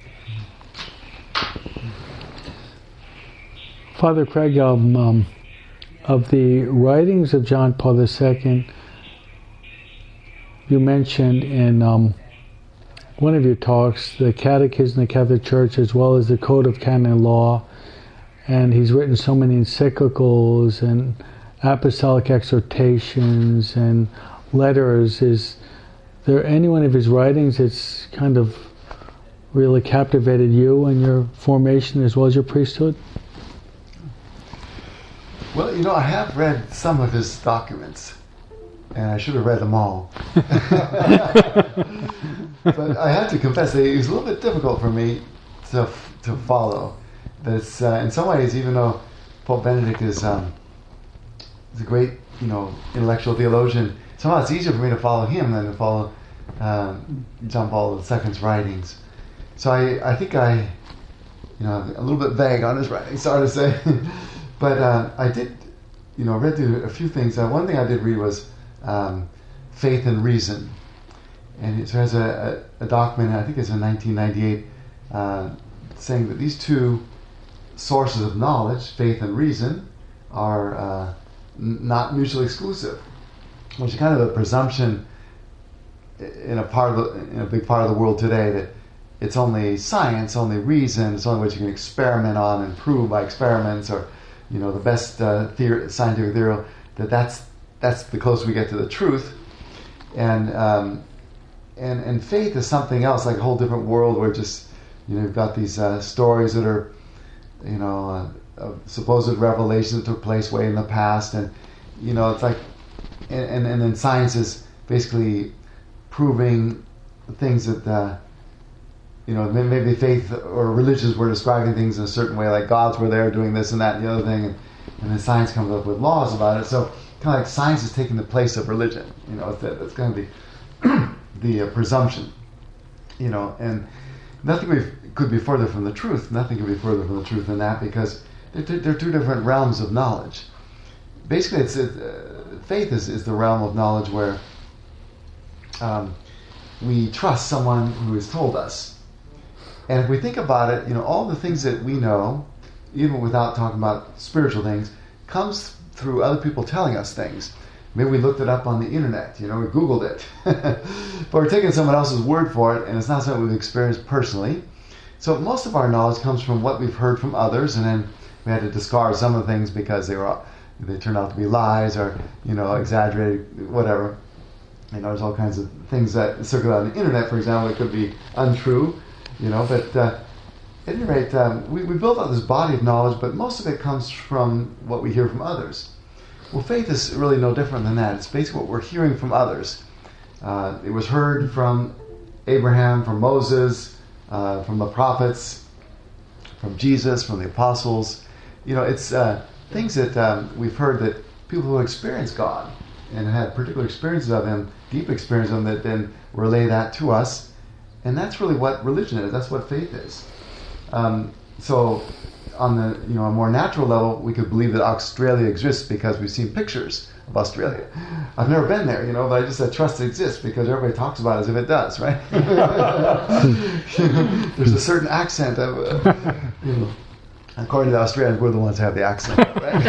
Father Craig, um, um, of the writings of John Paul the Second, you mentioned in um, one of your talks the Catechism of the Catholic Church as well as the Code of Canon Law, and he's written so many encyclicals and apostolic exhortations and letters. Is there any one of his writings that's kind of really captivated you in your formation as well as your priesthood? Well, you know, I have read some of his documents, and I should have read them all. But I have to confess that it was a little bit difficult for me to to follow. That's uh, in some ways, even though Pope Benedict is um, is a great, you know, intellectual theologian, somehow it's easier for me to follow him than to follow uh, John Paul the Second's writings. So I, I think I, you know, a little bit vague on his writing, sorry to say. But uh, I did, you know, read through a few things. Uh, one thing I did read was um, Faith and Reason. And it has a, a, a document, I think it's in nineteen ninety-eight, uh, saying that these two sources of knowledge, faith and reason, are uh, n- not mutually exclusive, which is kind of a presumption in a part of the, in a big part of the world today, that it's only science, only reason, it's only what you can experiment on and prove by experiments, or you know the best uh, theory, scientific theory, that that's that's the closer we get to the truth. And um, and and faith is something else, like a whole different world where just you know you've got these uh, stories that are you know uh, of supposed revelations that took place way in the past, and you know it's like and and, and then science is basically proving things that uh, you know maybe faith or religions were describing things in a certain way, like gods were there doing this and that and the other thing, and, and then science comes up with laws about it. So kind of like science is taking the place of religion. You know, it's, it's kind of the the uh, presumption. You know, and nothing we, could be further from the truth. Nothing could be further from the truth than that, because they're, they're two different realms of knowledge. Basically, it's it, uh, faith is, is the realm of knowledge where Um, we trust someone who has told us. And if we think about it, you know, all the things that we know, even without talking about spiritual things, comes through other people telling us things. Maybe we looked it up on the internet, you know, we Googled it. But we're taking someone else's word for it, and it's not something we've experienced personally. So most of our knowledge comes from what we've heard from others, and then we had to discard some of the things because they were they turned out to be lies, or, you know, exaggerated, whatever. You know, there's all kinds of things that circulate on the internet, for example, that could be untrue, you know, but uh, at any rate, um, we, we built up this body of knowledge, but most of it comes from what we hear from others. Well, faith is really no different than that. It's basically what we're hearing from others. Uh, it was heard from Abraham, from Moses, uh, from the prophets, from Jesus, from the apostles. You know, it's uh, things that um, we've heard that people who experience God and had particular experiences of Him, deep experience of Him, that then relay that to us. And that's really what religion is. That's what faith is. Um, so on the you know a more natural level, we could believe that Australia exists because we've seen pictures of Australia. I've never been there, you know, but I just I trust it exists because everybody talks about it as if it does, right? There's a certain accent of, uh, you know, according to the Australians, we're the ones who have the accent, right?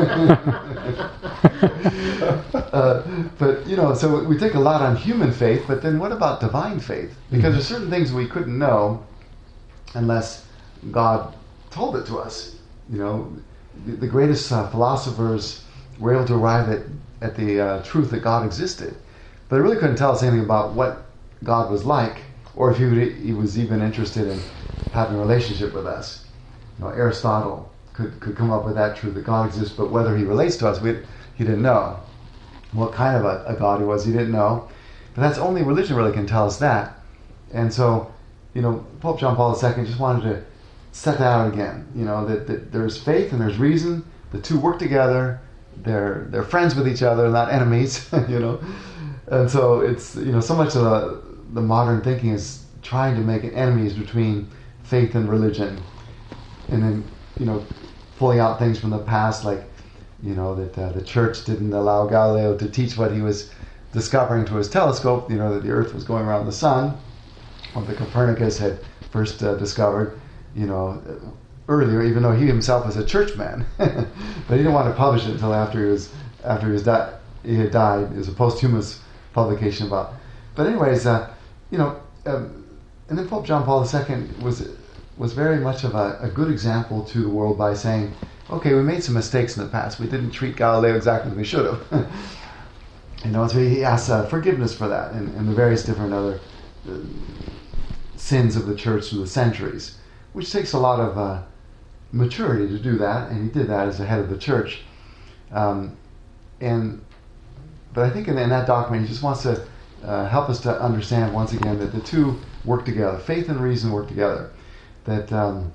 uh, but, you know, so we take a lot on human faith, but then what about divine faith? Because there's certain things we couldn't know unless God told it to us. You know, the, the greatest uh, philosophers were able to arrive at, at the uh, truth that God existed, but they really couldn't tell us anything about what God was like, or if he, would, he was even interested in having a relationship with us. You know, Aristotle could, could come up with that truth that God exists, but whether he relates to us, we, he didn't know. What kind of a, a God he was, he didn't know. But that's only religion really can tell us that. And so, you know, Pope John Paul the Second just wanted to set that out again. You know, that, that there's faith and there's reason. The two work together. They're they're friends with each other, not enemies. You know, and so it's you know so much of the, the modern thinking is trying to make enemies between faith and religion. And then, you know, pulling out things from the past, like, you know, that uh, the church didn't allow Galileo to teach what he was discovering to his telescope, you know, that the earth was going around the sun, what the Copernicus had first uh, discovered, you know, earlier, even though he himself was a churchman. But he didn't want to publish it until after he was, after he, was di- he had died. It was a posthumous publication about. But anyways, uh, you know, um, and then Pope John Paul the Second was... was very much of a, a good example to the world by saying, okay, we made some mistakes in the past. We didn't treat Galileo exactly as we should have. You know, so he asks uh, forgiveness for that and, and the various different other uh, sins of the church through the centuries, which takes a lot of uh, maturity to do that, and he did that as the head of the church. Um, and But I think in, in that document, he just wants to uh, help us to understand once again that the two work together. Faith and reason work together. That um,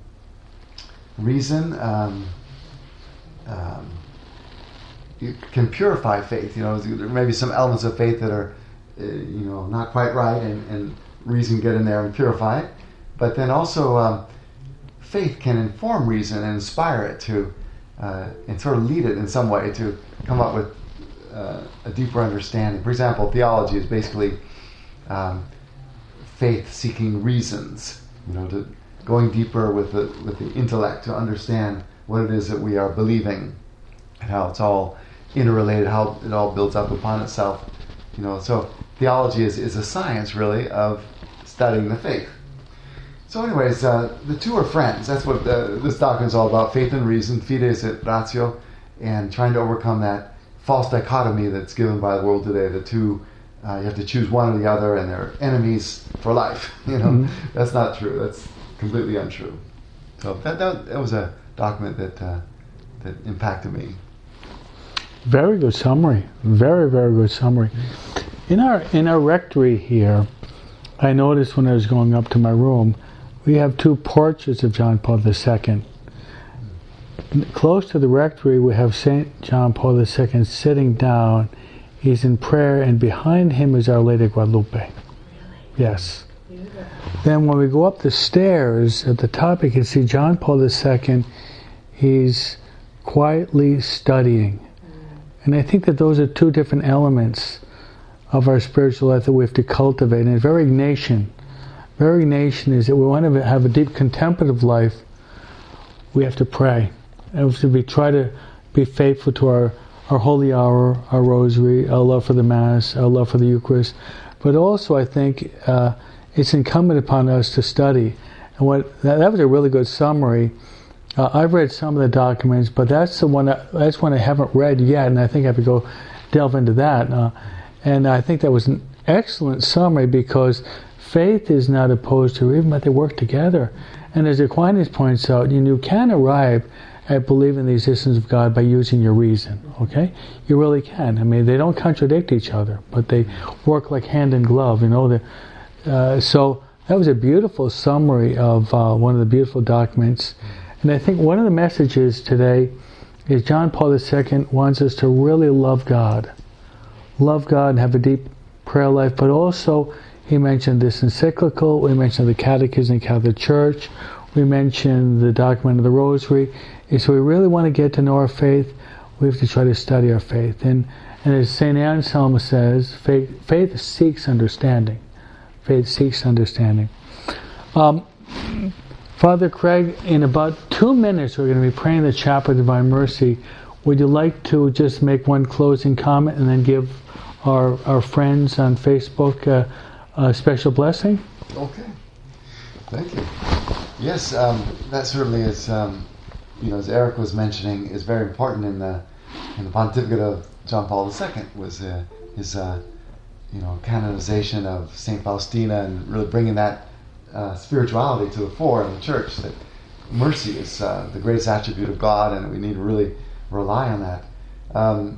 reason um, um, you can purify faith. You know, there may be some elements of faith that are, uh, you know, not quite right, and, and reason get in there and purify it. But then also, um, faith can inform reason and inspire it to, uh, and sort of lead it in some way to come up with uh, a deeper understanding. For example, theology is basically um, faith seeking reasons. You know, to going deeper with the with the intellect to understand what it is that we are believing. and how it's all interrelated, how it all builds up upon itself. You know, so theology is, is a science, really, of studying the faith. So anyways, uh, the two are friends. That's what uh, this doctrine is all about, faith and reason, fides et ratio, and trying to overcome that false dichotomy that's given by the world today. The two, uh, you have to choose one or the other, and they're enemies for life. You know, mm-hmm. That's not true. That's completely untrue. So that that, that was a document that uh, that impacted me. Very good summary. Very, very good summary. In our in our rectory here, I noticed when I was going up to my room, we have two portraits of John Paul the Second. Close to the rectory, we have Saint John Paul the Second sitting down. He's in prayer, and behind him is Our Lady of Guadalupe. Really? Yes. Beautiful. Then when we go up the stairs, at the top you can see John Paul the Second. He's quietly studying. And I think that those are two different elements of our spiritual life that we have to cultivate. And very Ignatian. Very Ignatian is that we want to have a deep contemplative life. We have to pray. And we have to be, try to be faithful to our, our holy hour, our rosary, our love for the Mass, our love for the Eucharist. But also, I think uh, it's incumbent upon us to study. And what that, that was a really good summary. Uh, I've read some of the documents, but that's the one. That, that's one I haven't read yet, and I think I have to go delve into that. Uh, and I think that was an excellent summary, because faith is not opposed to reason, but they work together. And as Aquinas points out, you, you can arrive at believing the existence of God by using your reason. Okay, you really can. I mean, they don't contradict each other, but they work like hand in glove. You know, uh, so that was a beautiful summary of uh, one of the beautiful documents. And I think one of the messages today is John Paul the Second wants us to really love God. Love God and have a deep prayer life. But also, he mentioned this encyclical, we mentioned the Catechism of the Catholic Church, we mentioned the document of the Rosary. And so we really want to get to know our faith, we have to try to study our faith. And, and as Saint Anselm says, faith, faith seeks understanding. Faith seeks understanding. Um, Father Craig, in about two minutes we're going to be praying the Chaplet of Divine Mercy. Would you like to just make one closing comment and then give our our friends on Facebook uh, a special blessing? Okay. Thank you. Yes, um, that certainly is, um, you know, as Eric was mentioning, is very important in the in the pontificate of John Paul the Second, was uh, his, uh, you know, canonization of Saint Faustina, and really bringing that Uh, spirituality to the fore in the church, that mercy is uh, the greatest attribute of God, and we need to really rely on that. Um,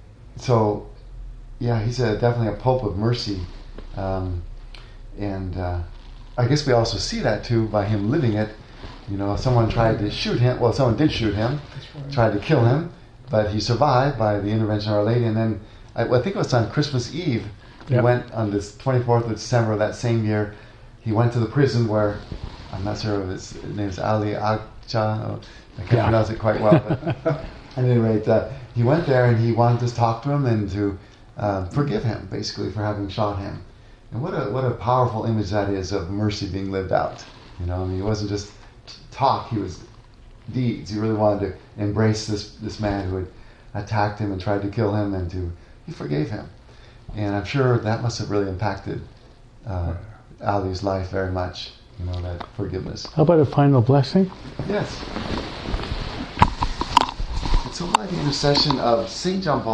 so, yeah, he's a, definitely a pope of mercy, um, and uh, I guess we also see that too by him living it. You know, someone tried to shoot him. Well, someone did shoot him, right. Tried to kill him, but he survived by the intervention of Our Lady. And then I, I think it was on Christmas Eve. He yep. went on this twenty-fourth of December of that same year. He went to the prison where, I'm not sure if his name is Ali Akcha, I can't yeah. pronounce it quite well, but at any rate, uh, he went there and he wanted to talk to him and to uh, forgive him, basically, for having shot him. And what a what a powerful image that is of mercy being lived out. You know, I mean, it wasn't just talk, he was deeds. He really wanted to embrace this, this man who had attacked him and tried to kill him, and to, he forgave him. And I'm sure that must have really impacted uh, Ali's life very much, you know, that forgiveness. How about a final blessing? Yes. It's so by the intercession of Saint John Paul